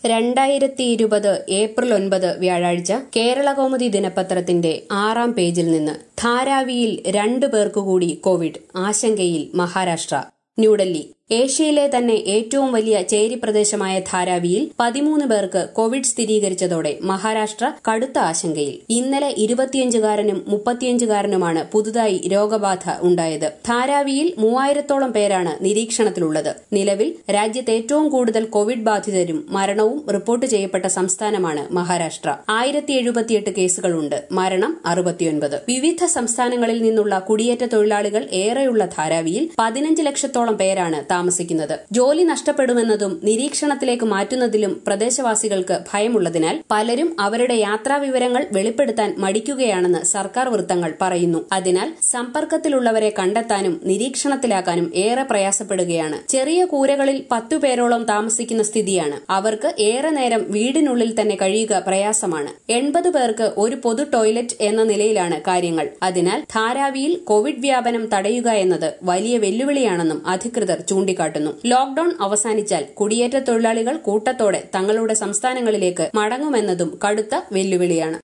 2020 April 9 വ്യാഴാഴ്ച കേരളകൗമുദി ദിനപത്രത്തിന്റെ 6-ാം പേജിൽ നിന്ന് ധാരാവിയിൽ 2 പേർക്കുകൂടി കോവിഡ്, ആശങ്കയിൽ മഹാരാഷ്ട്ര. ന്യൂഡൽഹി. ഏഷ്യയിലെ തന്നെ ഏറ്റവും വലിയ ചേരി പ്രദേശമായ ധാരാവിയിൽ 13 പേർക്ക് കോവിഡ് സ്ഥിരീകരിച്ചതോടെ മഹാരാഷ്ട്ര കടുത്ത ആശങ്കയിൽ. ഇന്നലെ 25-കാരനും 35-കാരനുമാണ് പുതുതായി രോഗബാധ ഉണ്ടായത്. ധാരാവിയിൽ 3000-ത്തോളം പേരാണ് നിരീക്ഷണത്തിലുള്ളത്. നിലവിൽ രാജ്യത്ത് ഏറ്റവും കൂടുതൽ കോവിഡ് ബാധിതരും മരണവും റിപ്പോർട്ട് ചെയ്യപ്പെട്ട സംസ്ഥാനമാണ് മഹാരാഷ്ട്ര. 1078 കേസുകളുണ്ട്. മരണം 69. വിവിധ സംസ്ഥാനങ്ങളിൽ നിന്നുള്ള കുടിയേറ്റ തൊഴിലാളികൾ ഏറെയുള്ള ധാരാവിയിൽ 15 ലക്ഷത്തോളം പേരാണ് താമസിക്കുന്നത്. ജോലി നഷ്ടപ്പെടുമെന്നതും നിരീക്ഷണത്തിലേക്ക് മാറ്റുന്നതിലും പ്രദേശവാസികൾക്ക് ഭയമുള്ളതിനാൽ പലരും അവരുടെ യാത്രാവിവരങ്ങൾ വെളിപ്പെടുത്താൻ മടിക്കുകയാണെന്ന് സർക്കാർ വൃത്തങ്ങൾ പറയുന്നു. അതിനാൽ സമ്പർക്കത്തിലുള്ളവരെ കണ്ടെത്താനും നിരീക്ഷണത്തിലാക്കാനും ഏറെ പ്രയാസപ്പെടുകയാണ്. ചെറിയ കൂരകളിൽ 10 പേരോളം താമസിക്കുന്ന സ്ഥിതിയാണ്. അവർക്ക് ഏറെ നേരം വീടിനുള്ളിൽ തന്നെ കഴിയുക പ്രയാസമാണ്. 80 പേർക്ക് ഒരു പൊതു ടോയ്ലറ്റ് എന്ന നിലയിലാണ് കാര്യങ്ങൾ. അതിനാൽ ധാരാവിയിൽ കോവിഡ് വ്യാപനം തടയുക എന്നത് വലിയ വെല്ലുവിളിയാണെന്നും അധികൃതർ ചൂണ്ടിക്കാട്ടുന്നു. ലോക്ഡൌൺ അവസാനിച്ചാൽ കുടിയേറ്റ തൊഴിലാളികൾ കൂട്ടത്തോടെ തങ്ങളുടെ സംസ്ഥാനങ്ങളിലേക്ക് മടങ്ങുമെന്നതും കടുത്ത വെല്ലുവിളിയാണ്.